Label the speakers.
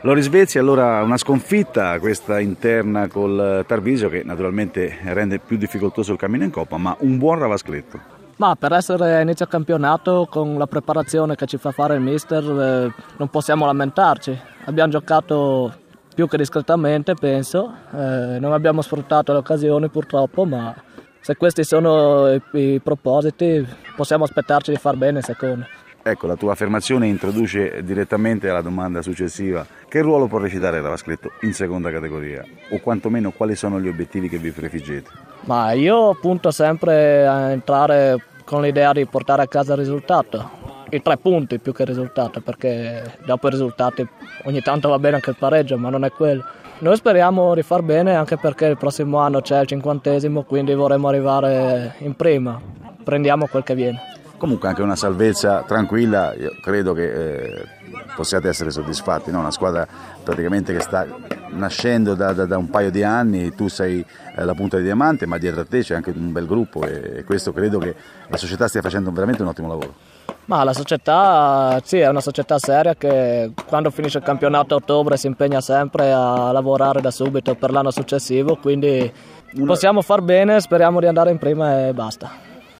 Speaker 1: Loris Vezzi, allora una sconfitta questa interna col Tarvisio che naturalmente rende più difficoltoso il cammino in Coppa, ma un buon Ravascletto.
Speaker 2: Ma per essere inizio campionato con la preparazione che ci fa fare il mister non possiamo lamentarci. Abbiamo giocato più che discretamente, penso, non abbiamo sfruttato le occasioni purtroppo, ma se questi sono i propositi possiamo aspettarci di far bene secondo.
Speaker 1: Ecco, la tua affermazione introduce direttamente alla domanda successiva. Che ruolo può recitare il Ravascletto in seconda categoria? O quantomeno quali sono gli obiettivi che vi prefiggete?
Speaker 2: Ma io punto sempre a entrare con l'idea di portare a casa il risultato. I 3 punti più che il risultato, perché dopo i risultati ogni tanto va bene anche il pareggio, ma non è quello. Noi speriamo di far bene anche perché il prossimo anno c'è il 50°, quindi vorremmo arrivare in prima. Prendiamo quel che viene.
Speaker 1: Comunque anche una salvezza tranquilla, io credo che possiate essere soddisfatti, no? Una squadra praticamente che sta nascendo da un paio di anni, tu sei la punta di diamante, ma dietro a te c'è anche un bel gruppo e questo credo che la società stia facendo veramente un ottimo lavoro.
Speaker 2: Ma la società, sì, è una società seria che quando finisce il campionato a ottobre si impegna sempre a lavorare da subito per l'anno successivo, quindi possiamo far bene, speriamo di andare in prima e basta.